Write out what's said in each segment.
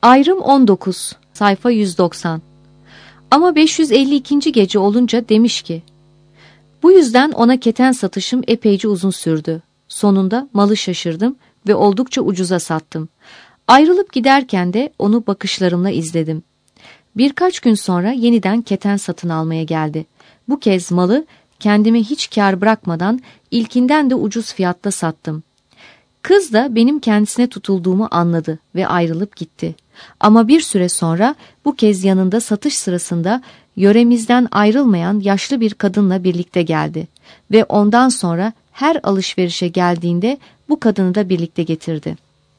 Ayrım 19, sayfa 190. Ama 552. gece olunca demiş ki, bu yüzden ona keten satışım epeyce uzun sürdü. Sonunda malı şaşırdım ve oldukça ucuza sattım. Ayrılıp giderken de onu bakışlarımla izledim. Birkaç gün sonra yeniden keten satın almaya geldi. Bu kez malı kendime hiç kâr bırakmadan ilkinden de ucuz fiyatta sattım. Kız da benim kendisine tutulduğumu anladı ve ayrılıp gitti. Ama bir süre sonra bu kez yanında satış sırasında yöremizden ayrılmayan yaşlı bir kadınla birlikte geldi ve ondan sonra her alışverişe geldiğinde bu kadını da birlikte getirdi.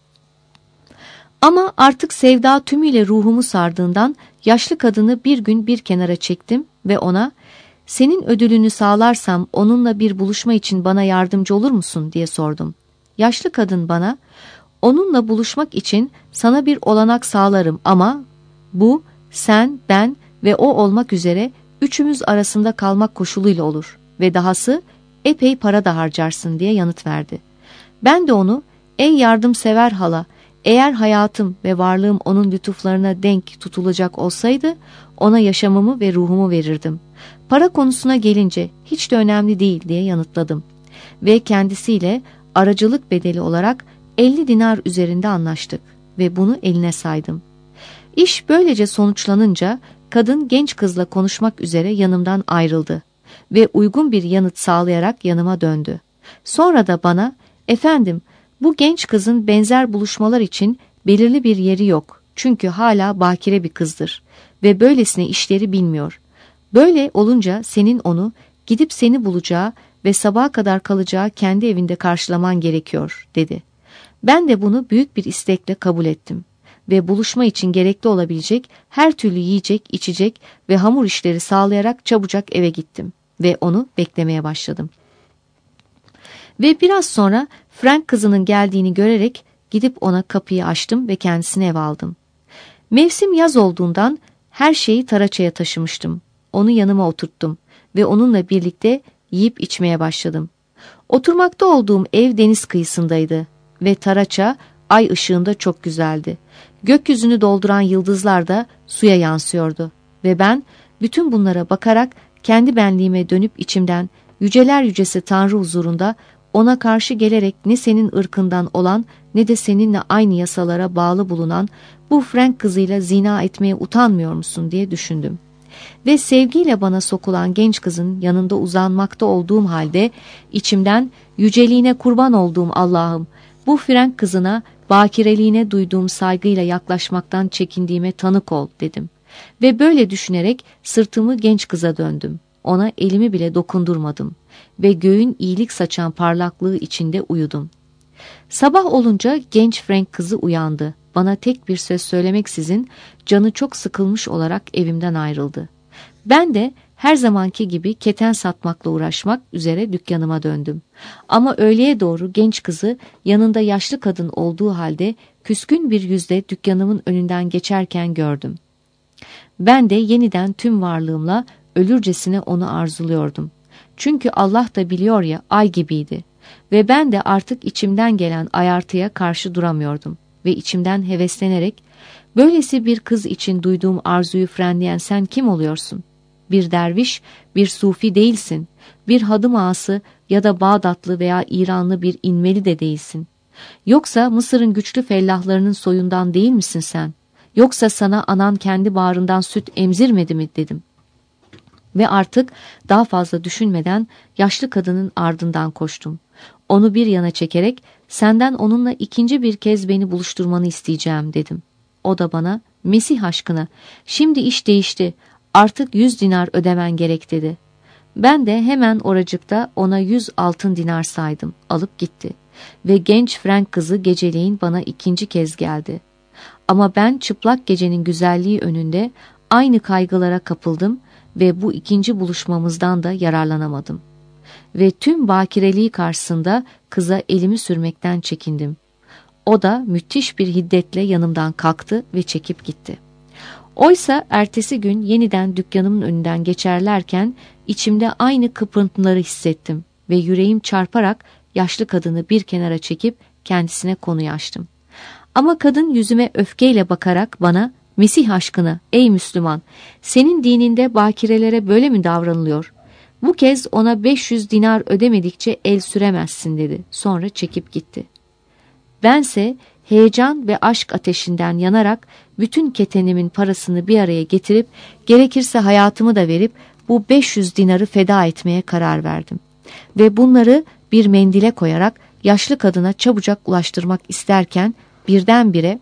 Ama artık sevda tümüyle ruhumu sardığından yaşlı kadını bir gün bir kenara çektim ve ona, "Senin ödülünü sağlarsam onunla bir buluşma için bana yardımcı olur musun?" diye sordum. Yaşlı kadın bana, "Onunla buluşmak için sana bir olanak sağlarım ama bu sen, ben ve o olmak üzere üçümüz arasında kalmak koşuluyla olur ve dahası epey para da harcarsın" diye yanıt verdi. Ben de onu, "Ey yardımsever hala, eğer hayatım ve varlığım onun lütuflarına denk tutulacak olsaydı ona yaşamımı ve ruhumu verirdim. Para konusuna gelince hiç de önemli değil" diye yanıtladım ve kendisiyle aracılık bedeli olarak 50 dinar üzerinde anlaştık ve bunu eline saydım. İş böylece sonuçlanınca kadın genç kızla konuşmak üzere yanımdan ayrıldı ve uygun bir yanıt sağlayarak yanıma döndü. Sonra da bana, "Efendim, bu genç kızın benzer buluşmalar için belirli bir yeri yok çünkü hala bakire bir kızdır ve böylesine işleri bilmiyor. Böyle olunca senin onu gidip seni bulacağı ve sabaha kadar kalacağı kendi evinde karşılaman gerekiyor" dedi. Ben de bunu büyük bir istekle kabul ettim ve buluşma için gerekli olabilecek her türlü yiyecek, içecek ve hamur işleri sağlayarak çabucak eve gittim ve onu beklemeye başladım. Ve biraz sonra Frank kızının geldiğini görerek gidip ona kapıyı açtım ve kendisini eve aldım. Mevsim yaz olduğundan her şeyi Taraça'ya taşımıştım. Onu yanıma oturttum ve onunla birlikte yiyip içmeye başladım. Oturmakta olduğum ev deniz kıyısındaydı ve Taraça ay ışığında çok güzeldi. Gökyüzünü dolduran yıldızlar da suya yansıyordu ve ben bütün bunlara bakarak kendi benliğime dönüp içimden yüceler yücesi Tanrı huzurunda ona karşı gelerek ne senin ırkından olan ne de seninle aynı yasalara bağlı bulunan bu Frank kızıyla zina etmeye utanmıyor musun diye düşündüm. Ve sevgiyle bana sokulan genç kızın yanında uzanmakta olduğum halde içimden yüceliğine kurban olduğum Allah'ım, bu Frank kızına bakireliğine duyduğum saygıyla yaklaşmaktan çekindiğime tanık ol dedim. Ve böyle düşünerek sırtımı genç kıza döndüm. Ona elimi bile dokundurmadım ve göğün iyilik saçan parlaklığı içinde uyudum. Sabah olunca genç Frank kızı uyandı. Bana tek bir söz söylemeksizin canı çok sıkılmış olarak evimden ayrıldı. Ben de her zamanki gibi keten satmakla uğraşmak üzere dükkanıma döndüm. Ama öğleye doğru genç kızı yanında yaşlı kadın olduğu halde küskün bir yüzle dükkanımın önünden geçerken gördüm. Ben de yeniden tüm varlığımla ölürcesine onu arzuluyordum. Çünkü Allah da biliyor ya, ay gibiydi ve ben de artık içimden gelen ayartıya karşı duramıyordum ve içimden heveslenerek, "Böylesi bir kız için duyduğum arzuyu frenleyen sen kim oluyorsun? Bir derviş, bir sufi değilsin, bir hadım ağası ya da Bağdatlı veya İranlı bir inmeli de değilsin. Yoksa Mısır'ın güçlü fellahlarının soyundan değil misin sen? Yoksa sana anan kendi bağrından süt emzirmedi mi?" dedim. Ve artık daha fazla düşünmeden yaşlı kadının ardından koştum. Onu bir yana çekerek, "Senden onunla ikinci bir kez beni buluşturmanı isteyeceğim" dedim. O da bana, "Mesih aşkına, şimdi iş değişti, artık 100 dinar ödemen gerek" dedi. Ben de hemen oracıkta ona 100 altın dinar saydım, alıp gitti. Ve genç Frank kızı geceleyin bana ikinci kez geldi. Ama ben çıplak gecenin güzelliği önünde aynı kaygılara kapıldım ve bu ikinci buluşmamızdan da yararlanamadım. Ve tüm bakireliği karşısında kıza elimi sürmekten çekindim. O da müthiş bir hiddetle yanımdan kalktı ve çekip gitti. Oysa ertesi gün yeniden dükkanımın önünden geçerlerken içimde aynı kıpırtıları hissettim ve yüreğim çarparak yaşlı kadını bir kenara çekip kendisine konuyu açtım. Ama kadın yüzüme öfkeyle bakarak bana, Mesih aşkına ey Müslüman, senin dininde bakirelere böyle mi davranılıyor? Bu kez ona 500 dinar ödemedikçe el süremezsin dedi. Sonra çekip gitti. Bense heyecan ve aşk ateşinden yanarak bütün ketenimin parasını bir araya getirip gerekirse hayatımı da verip bu 500 dinarı feda etmeye karar verdim. Ve bunları bir mendile koyarak yaşlı kadına çabucak ulaştırmak isterken birdenbire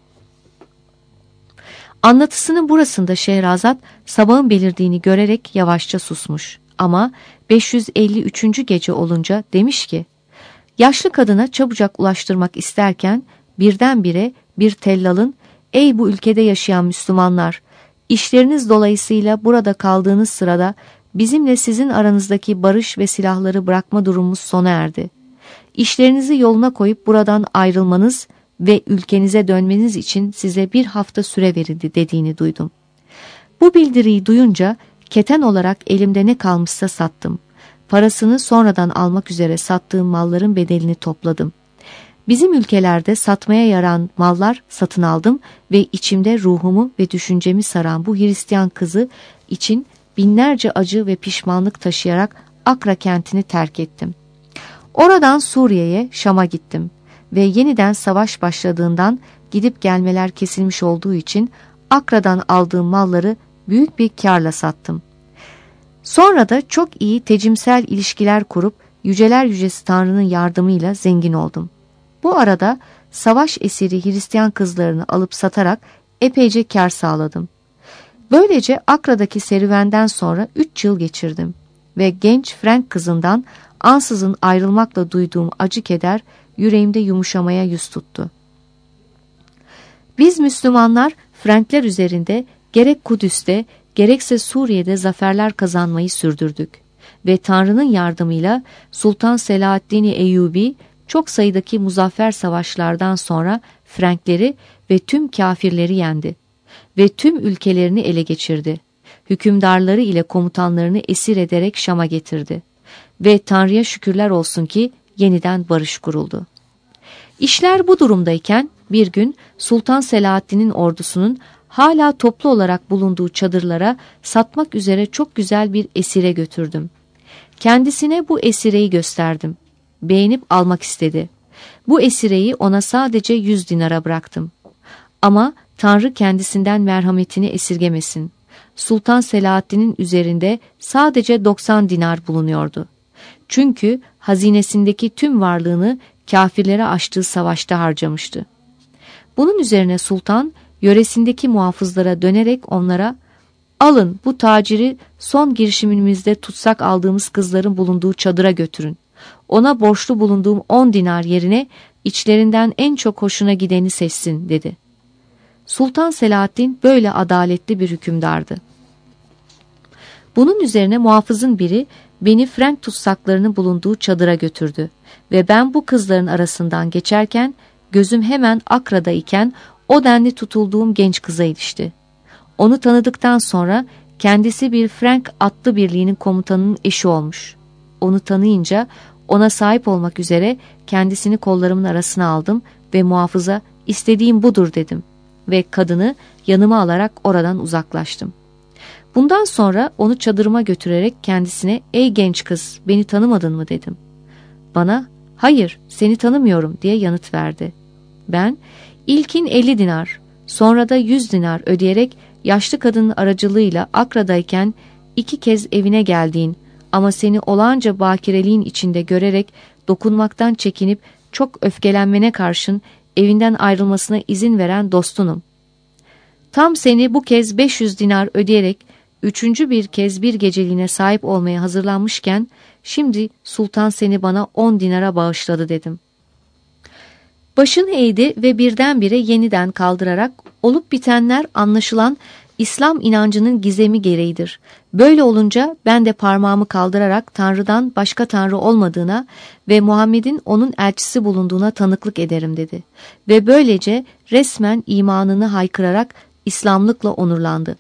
anlatısının burasında Şehrazat sabahın belirdiğini görerek yavaşça susmuş. Ama 553. gece olunca demiş ki, yaşlı kadına çabucak ulaştırmak isterken birdenbire bir tellalın, ''Ey bu ülkede yaşayan Müslümanlar, işleriniz dolayısıyla burada kaldığınız sırada bizimle sizin aranızdaki barış ve silahları bırakma durumumuz sona erdi. İşlerinizi yoluna koyup buradan ayrılmanız ve ülkenize dönmeniz için size bir hafta süre verildi,'' dediğini duydum. Bu bildiriyi duyunca keten olarak elimde ne kalmışsa sattım. Parasını sonradan almak üzere sattığım malların bedelini topladım. Bizim ülkelerde satmaya yarayan mallar satın aldım ve içimde ruhumu ve düşüncemi saran bu Hristiyan kızı için binlerce acı ve pişmanlık taşıyarak Akra kentini terk ettim. Oradan Suriye'ye, Şam'a gittim ve yeniden savaş başladığından gidip gelmeler kesilmiş olduğu için Akra'dan aldığım malları büyük bir kârla sattım. Sonra da çok iyi tecimsel ilişkiler kurup yüceler yücesi Tanrı'nın yardımıyla zengin oldum. Bu arada savaş esiri Hristiyan kızlarını alıp satarak epeyce kâr sağladım. Böylece Akra'daki serüvenden sonra 3 yıl geçirdim ve genç Frank kızından ansızın ayrılmakla duyduğum acı keder yüreğimde yumuşamaya yüz tuttu. Biz Müslümanlar Frankler üzerinde gerek Kudüs'te gerekse Suriye'de zaferler kazanmayı sürdürdük ve Tanrı'nın yardımıyla Sultan Selahaddin Eyyubi çok sayıdaki muzaffer savaşlardan sonra Frankleri ve tüm kafirleri yendi ve tüm ülkelerini ele geçirdi. Hükümdarları ile komutanlarını esir ederek Şam'a getirdi ve Tanrı'ya şükürler olsun ki yeniden barış kuruldu. İşler bu durumdayken bir gün Sultan Selahaddin'in ordusunun hala toplu olarak bulunduğu çadırlara satmak üzere çok güzel bir esire götürdüm. Kendisine bu esireyi gösterdim. Beğenip almak istedi. Bu esireyi ona sadece 100 dinara bıraktım. Ama Tanrı kendisinden merhametini esirgemesin. Sultan Selahaddin'in üzerinde sadece 90 dinar bulunuyordu. Çünkü hazinesindeki tüm varlığını kafirlere açtığı savaşta harcamıştı. Bunun üzerine sultan yöresindeki muhafızlara dönerek onlara, "Alın bu taciri son girişimimizde tutsak aldığımız kızların bulunduğu çadıra götürün. Ona borçlu bulunduğum 10 dinar yerine içlerinden en çok hoşuna gideni seçsin," dedi. Sultan Selahaddin böyle adaletli bir hükümdardı. Bunun üzerine muhafızın biri beni Frank tutsaklarının bulunduğu çadıra götürdü ve ben bu kızların arasından geçerken gözüm hemen Akra'da iken o denli tutulduğum genç kıza ilişti. Onu tanıdıktan sonra kendisi bir Frank atlı birliğinin komutanının eşi olmuş. Onu tanıyınca ona sahip olmak üzere kendisini kollarımın arasına aldım ve muhafıza "İstediğim budur," dedim ve kadını yanıma alarak oradan uzaklaştım. Bundan sonra onu çadırıma götürerek kendisine "Ey genç kız, beni tanımadın mı?" dedim. Bana "Hayır, seni tanımıyorum," diye yanıt verdi. Ben ilkin 50 dinar, sonra da 100 dinar ödeyerek yaşlı kadının aracılığıyla Akra'dayken 2 kez evine geldiğin ama seni olağanca bakireliğin içinde görerek dokunmaktan çekinip çok öfkelenmene karşın evinden ayrılmasına izin veren dostunum. Tam seni bu kez 500 dinar ödeyerek 3. bir kez bir geceliğine sahip olmaya hazırlanmışken şimdi sultan seni bana 10 dinara bağışladı dedim. Başını eğdi ve birdenbire yeniden kaldırarak olup bitenler anlaşılan İslam inancının gizemi gereğidir. Böyle olunca ben de parmağımı kaldırarak Tanrı'dan başka Tanrı olmadığına ve Muhammed'in onun elçisi bulunduğuna tanıklık ederim dedi. Ve böylece resmen imanını haykırarak İslamlıkla onurlandı.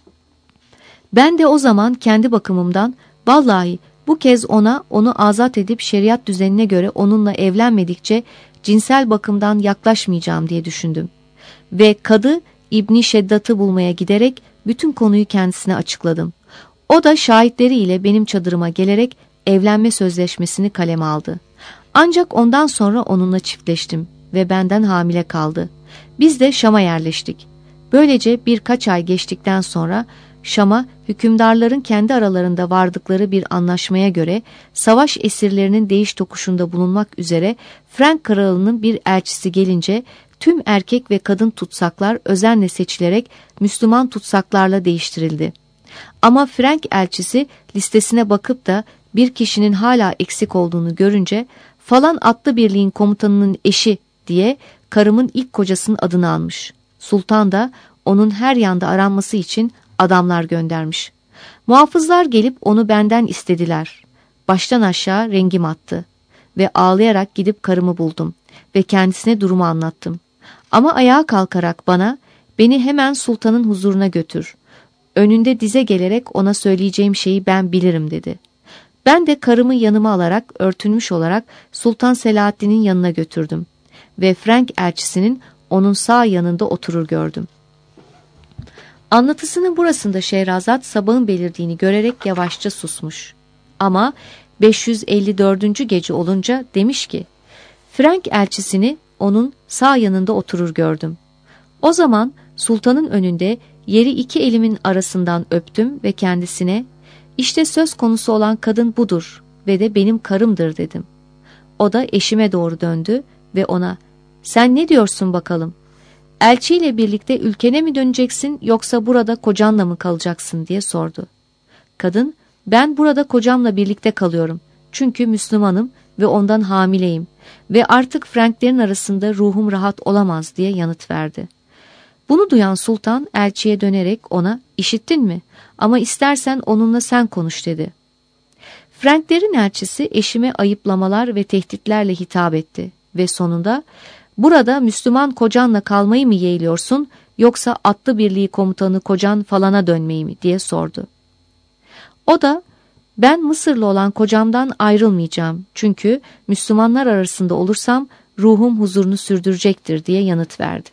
Ben de o zaman kendi bakımımdan vallahi bu kez onu azat edip şeriat düzenine göre onunla evlenmedikçe cinsel bakımdan yaklaşmayacağım diye düşündüm. ve Kadı İbni Şeddat'ı bulmaya giderek bütün konuyu kendisine açıkladım. O da şahitleriyle benim çadırıma gelerek evlenme sözleşmesini kaleme aldı. Ancak ondan sonra onunla çiftleştim ve benden hamile kaldı. Biz de Şam'a yerleştik. Böylece birkaç ay geçtikten sonra Şam'a hükümdarların kendi aralarında vardıkları bir anlaşmaya göre savaş esirlerinin değiş tokuşunda bulunmak üzere Frank kralının bir elçisi gelince tüm erkek ve kadın tutsaklar özenle seçilerek Müslüman tutsaklarla değiştirildi. Ama Frank elçisi listesine bakıp da bir kişinin hala eksik olduğunu görünce falan atlı birliğin komutanının eşi diye karımın ilk kocasının adını almış. Sultan da onun her yanda aranması için adamlar göndermiş. Muhafızlar gelip onu benden istediler. Baştan aşağı rengim attı ve ağlayarak gidip karımı buldum ve kendisine durumu anlattım. Ama ayağa kalkarak beni hemen sultanın huzuruna götür. Önünde dize gelerek ona söyleyeceğim şeyi ben bilirim dedi. Ben de karımı yanıma alarak örtünmüş olarak Sultan Selahaddin'in yanına götürdüm ve Frank elçisinin onun sağ yanında oturur gördüm. Anlatısının burasında Şehrazat sabahın belirdiğini görerek yavaşça susmuş. Ama 554. gece olunca demiş ki, Frank elçisini onun sağ yanında oturur gördüm. O zaman sultanın önünde yeri iki elimin arasından öptüm ve kendisine, işte söz konusu olan kadın budur ve de benim karımdır dedim. O da eşime doğru döndü ve ona, sen ne diyorsun bakalım? Elçiyle birlikte ülkene mi döneceksin yoksa burada kocanla mı kalacaksın diye sordu. Kadın, ben burada kocamla birlikte kalıyorum. Çünkü Müslümanım ve ondan hamileyim ve artık Franklerin arasında ruhum rahat olamaz diye yanıt verdi. Bunu duyan sultan elçiye dönerek ona, işittin mi? Ama istersen onunla sen konuş dedi. Franklerin elçisi eşime ayıplamalar ve tehditlerle hitap etti ve sonunda, burada Müslüman kocanla kalmayı mı yeğliyorsun yoksa atlı birliği komutanı kocan falana dönmeyi mi diye sordu. O da, ben Mısırlı olan kocamdan ayrılmayacağım çünkü Müslümanlar arasında olursam ruhum huzurunu sürdürecektir diye yanıt verdi.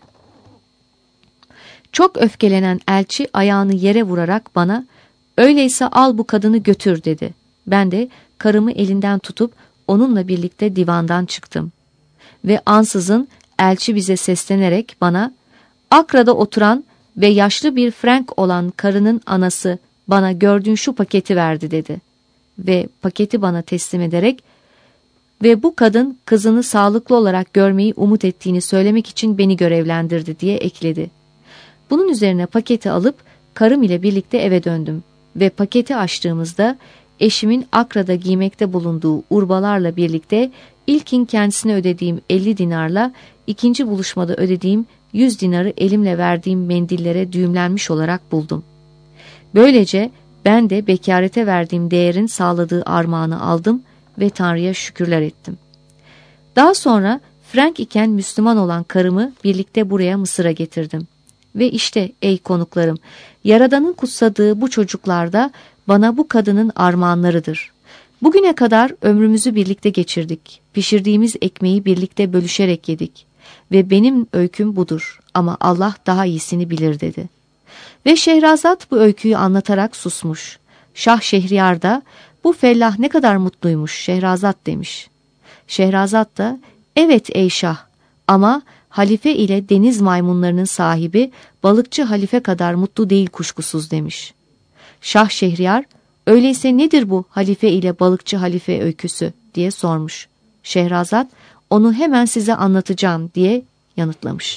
Çok öfkelenen elçi ayağını yere vurarak bana, öyleyse al bu kadını götür dedi. Ben de karımı elinden tutup onunla birlikte divandan çıktım. Ve ansızın elçi bize seslenerek bana, Akra'da oturan ve yaşlı bir Frank olan karının anası bana gördüğün şu paketi verdi dedi. Ve paketi bana teslim ederek, ve bu kadın kızını sağlıklı olarak görmeyi umut ettiğini söylemek için beni görevlendirdi diye ekledi. Bunun üzerine paketi alıp karım ile birlikte eve döndüm ve paketi açtığımızda eşimin Akra'da giymekte bulunduğu urbalarla birlikte ilkin kendisine ödediğim 50 dinarla ikinci buluşmada ödediğim 100 dinarı elimle verdiğim mendillere düğümlenmiş olarak buldum. Böylece ben de bekarete verdiğim değerin sağladığı armağanı aldım ve Tanrı'ya şükürler ettim. Daha sonra Frank iken Müslüman olan karımı birlikte buraya Mısır'a getirdim. Ve işte ey konuklarım, Yaradan'ın kutsadığı bu çocuklar da bana bu kadının armağanlarıdır. Bugüne kadar ömrümüzü birlikte geçirdik. Pişirdiğimiz ekmeği birlikte bölüşerek yedik. Ve benim öyküm budur ama Allah daha iyisini bilir dedi. Ve Şehrazat bu öyküyü anlatarak susmuş. Şah Şehriyar da bu fellah ne kadar mutluymuş Şehrazat demiş. Şehrazat da evet ey şah ama halife ile deniz maymunlarının sahibi balıkçı halife kadar mutlu değil kuşkusuz demiş. Şah Şehriyar, öyleyse nedir bu halife ile balıkçı halife öyküsü diye sormuş. Şehrazat, onu hemen size anlatacağım diye yanıtlamış.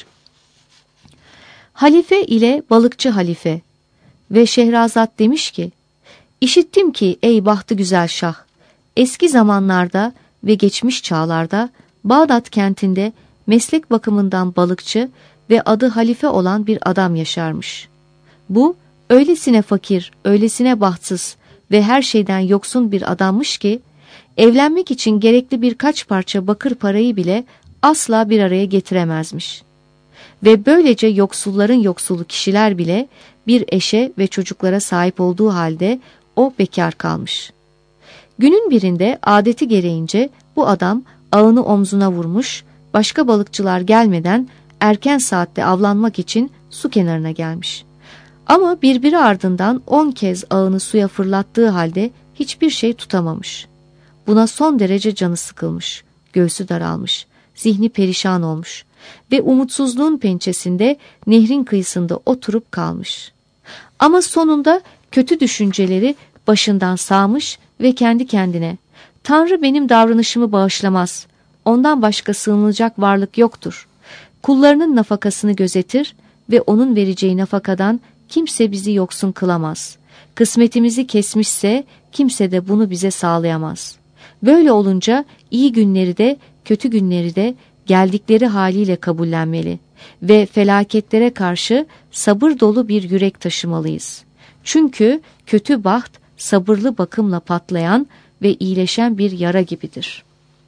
Halife ile balıkçı halife ve Şehrazat demiş ki, İşittim ki ey bahtı güzel şah, eski zamanlarda ve geçmiş çağlarda Bağdat kentinde meslek bakımından balıkçı ve adı halife olan bir adam yaşarmış. Bu öylesine fakir, öylesine bahtsız ve her şeyden yoksun bir adammış ki evlenmek için gerekli birkaç parça bakır parayı bile asla bir araya getiremezmiş. Ve böylece yoksulların yoksulu kişiler bile bir eşe ve çocuklara sahip olduğu halde o bekar kalmış. Günün birinde adeti gereğince bu adam ağını omzuna vurmuş, başka balıkçılar gelmeden erken saatte avlanmak için su kenarına gelmiş. Ama birbiri ardından 10 kez ağını suya fırlattığı halde hiçbir şey tutamamış. Buna son derece canı sıkılmış, göğsü daralmış, zihni perişan olmuş ve umutsuzluğun pençesinde nehrin kıyısında oturup kalmış. Ama sonunda kötü düşünceleri başından sağmış ve kendi kendine, "Tanrı benim davranışımı bağışlamaz, ondan başka sığınılacak varlık yoktur. Kullarının nafakasını gözetir ve onun vereceği nafakadan kimse bizi yoksun kılamaz. Kısmetimizi kesmişse kimse de bunu bize sağlayamaz. Böyle olunca iyi günleri de kötü günleri de geldikleri haliyle kabullenmeli ve felaketlere karşı sabır dolu bir yürek taşımalıyız. Çünkü kötü baht sabırlı bakımla patlayan ve iyileşen bir yara gibidir."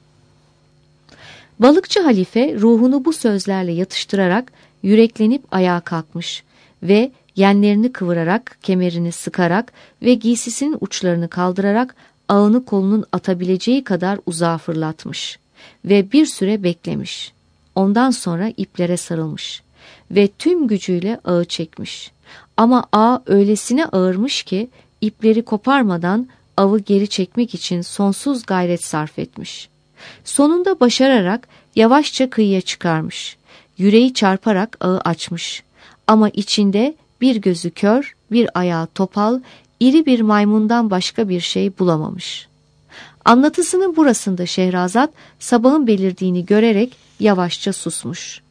Balıkçı halife ruhunu bu sözlerle yatıştırarak yüreklenip ayağa kalkmış ve yenlerini kıvırarak, kemerini sıkarak ve giysisinin uçlarını kaldırarak ağını kolunun atabileceği kadar uzağa fırlatmış ve bir süre beklemiş. Ondan sonra iplere sarılmış ve tüm gücüyle ağı çekmiş. Ama ağ öylesine ağırmış ki ipleri koparmadan avı geri çekmek için sonsuz gayret sarf etmiş. Sonunda başararak yavaşça kıyıya çıkarmış. Yüreği çarparak ağı açmış. Ama içinde bir gözü kör, bir ayağı topal, iri bir maymundan başka bir şey bulamamış. Anlatısının burasında Şehrazat sabahın belirdiğini görerek yavaşça susmuş.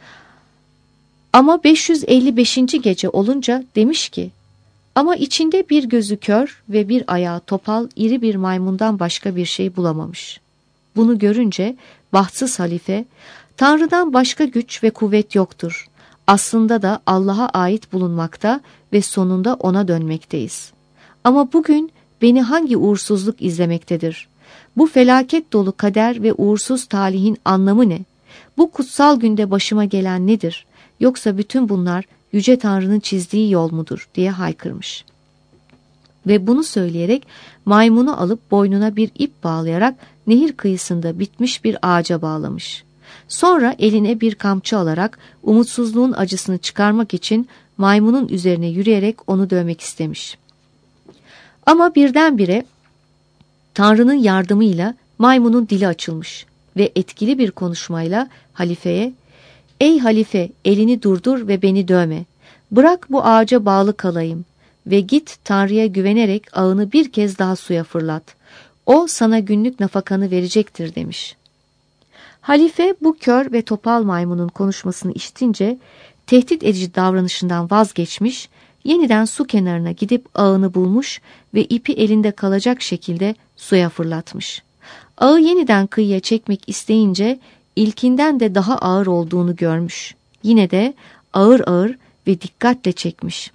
Ama 555. gece olunca demiş ki, "Ama içinde bir gözü kör ve bir ayağı topal, iri bir maymundan başka bir şey bulamamış." Bunu görünce bahtsız halife, "Tanrı'dan başka güç ve kuvvet yoktur. Aslında da Allah'a ait bulunmakta ve sonunda ona dönmekteyiz. Ama bugün beni hangi uğursuzluk izlemektedir? Bu felaket dolu kader ve uğursuz talihin anlamı ne? Bu kutsal günde başıma gelen nedir? Yoksa bütün bunlar Yüce Tanrı'nın çizdiği yol mudur?" diye haykırmış. Ve bunu söyleyerek maymunu alıp boynuna bir ip bağlayarak nehir kıyısında bitmiş bir ağaca bağlamış. Sonra eline bir kamçı alarak umutsuzluğun acısını çıkarmak için maymunun üzerine yürüyerek onu dövmek istemiş. Ama birdenbire Tanrı'nın yardımıyla maymunun dili açılmış ve etkili bir konuşmayla halifeye, "Ey halife, elini durdur ve beni dövme. Bırak bu ağaca bağlı kalayım ve git Tanrı'ya güvenerek ağını bir kez daha suya fırlat. O sana günlük nafakanı verecektir," demiş. Halife bu kör ve topal maymunun konuşmasını işitince tehdit edici davranışından vazgeçmiş, yeniden su kenarına gidip ağını bulmuş ve ipi elinde kalacak şekilde suya fırlatmış. Ağı yeniden kıyıya çekmek isteyince ilkinden de daha ağır olduğunu görmüş. Yine de ağır ağır ve dikkatle çekmiş.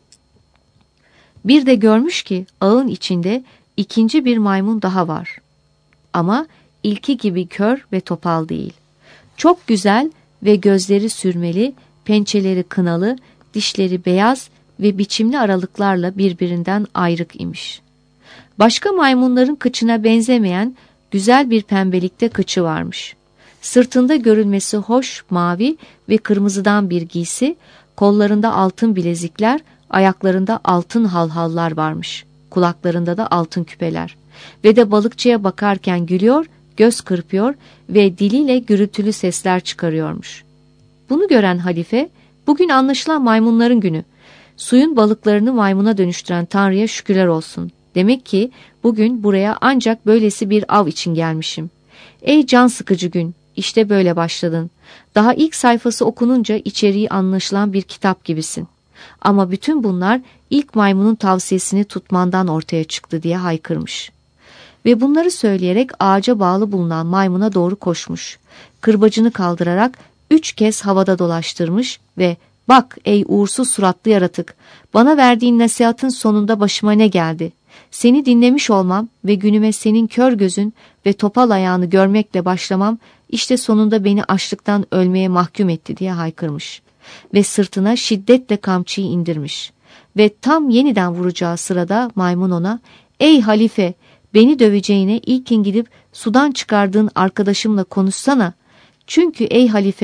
Bir de görmüş ki ağın içinde ikinci bir maymun daha var. Ama ilki gibi kör ve topal değil. Çok güzel ve gözleri sürmeli, pençeleri kınalı, dişleri beyaz ve biçimli aralıklarla birbirinden ayrık imiş. Başka maymunların kıçına benzemeyen güzel bir pembelikte kıçı varmış. Sırtında görülmesi hoş mavi ve kırmızıdan bir giysi, kollarında altın bilezikler, ayaklarında altın halhallar varmış. Kulaklarında da altın küpeler. Ve de balıkçıya bakarken gülüyor, göz kırpıyor ve diliyle gürültülü sesler çıkarıyormuş. Bunu gören halife, "Bugün anlaşılan maymunların günü. Suyun balıklarını maymuna dönüştüren Tanrı'ya şükürler olsun. Demek ki bugün buraya ancak böylesi bir av için gelmişim. Ey can sıkıcı gün, işte böyle başladın. Daha ilk sayfası okununca içeriği anlaşılan bir kitap gibisin. Ama bütün bunlar ilk maymunun tavsiyesini tutmandan ortaya çıktı," diye haykırmış. Ve bunları söyleyerek ağaca bağlı bulunan maymuna doğru koşmuş. Kırbacını kaldırarak 3 kez havada dolaştırmış ve "Bak ey uğursuz suratlı yaratık, bana verdiğin nasihatın sonunda başıma ne geldi? Seni dinlemiş olmam ve günüme senin kör gözün ve topal ayağını görmekle başlamam işte sonunda beni açlıktan ölmeye mahkum etti," diye haykırmış. Ve sırtına şiddetle kamçıyı indirmiş. Ve tam yeniden vuracağı sırada maymun ona, "Ey halife, beni döveceğine ilkin gidip sudan çıkardığın arkadaşımla konuşsana. Çünkü ey halife,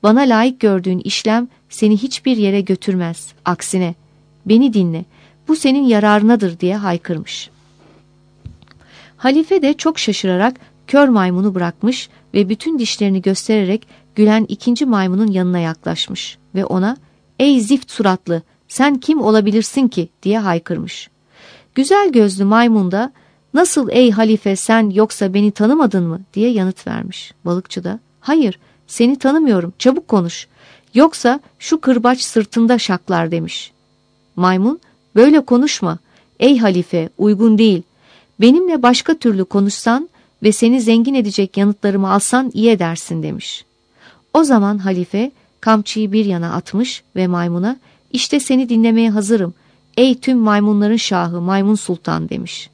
Bana layık gördüğün işlem seni hiçbir yere götürmez. Aksine beni dinle, bu senin yararınadır diye haykırmış. Halife de çok şaşırarak kör maymunu bırakmış ve bütün dişlerini göstererek gülen ikinci maymunun yanına yaklaşmış ve ona "Ey zift suratlı, sen kim olabilirsin ki?" diye haykırmış. Güzel gözlü maymun da "Nasıl ey halife, sen yoksa beni tanımadın mı?" diye yanıt vermiş. Balıkçı da "Hayır, seni tanımıyorum, çabuk konuş. Yoksa şu kırbaç sırtında şaklar" demiş. Maymun "Böyle konuşma ey halife, uygun değil. Benimle başka türlü konuşsan ve seni zengin edecek yanıtlarımı alsan iyi edersin" demiş. O zaman halife kamçıyı bir yana atmış ve maymuna "İşte seni dinlemeye hazırım. Ey tüm maymunların şahı Maymun Sultan" demiş.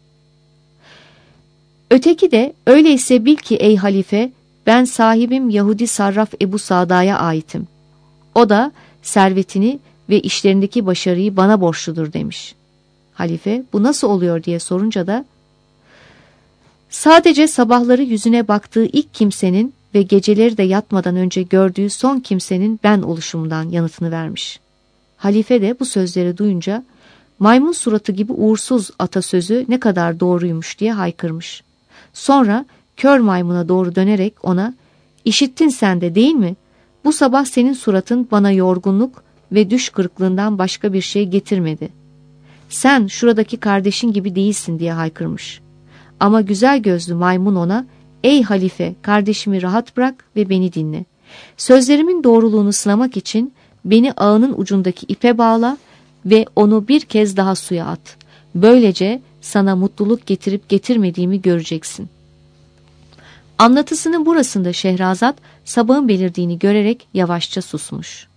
Öteki de "Öyleyse bil ki ey halife, ben sahibim Yahudi Sarraf Ebu Sada'ya aitim. O da servetini ve işlerindeki başarıyı bana borçludur" demiş. Halife "Bu nasıl oluyor?" diye sorunca da "Sadece sabahları yüzüne baktığı ilk kimsenin ve geceleri de yatmadan önce gördüğü son kimsenin ben oluşumdan" yanıtını vermiş. Halife de bu sözleri duyunca "Maymun suratı gibi uğursuz atasözü ne kadar doğruymuş" diye haykırmış. Sonra kör maymuna doğru dönerek ona "İşittin sen de değil mi? Bu sabah senin suratın bana yorgunluk ve düş kırıklığından başka bir şey getirmedi. Sen şuradaki kardeşin gibi değilsin" diye haykırmış. Ama güzel gözlü maymun ona "Ey halife, kardeşimi rahat bırak ve beni dinle. Sözlerimin doğruluğunu sınamak için beni ağının ucundaki ipe bağla ve onu bir kez daha suya at. Böylece sana mutluluk getirip getirmediğimi göreceksin." Anlatısının burasında Şehrazat sabahın belirdiğini görerek yavaşça susmuş.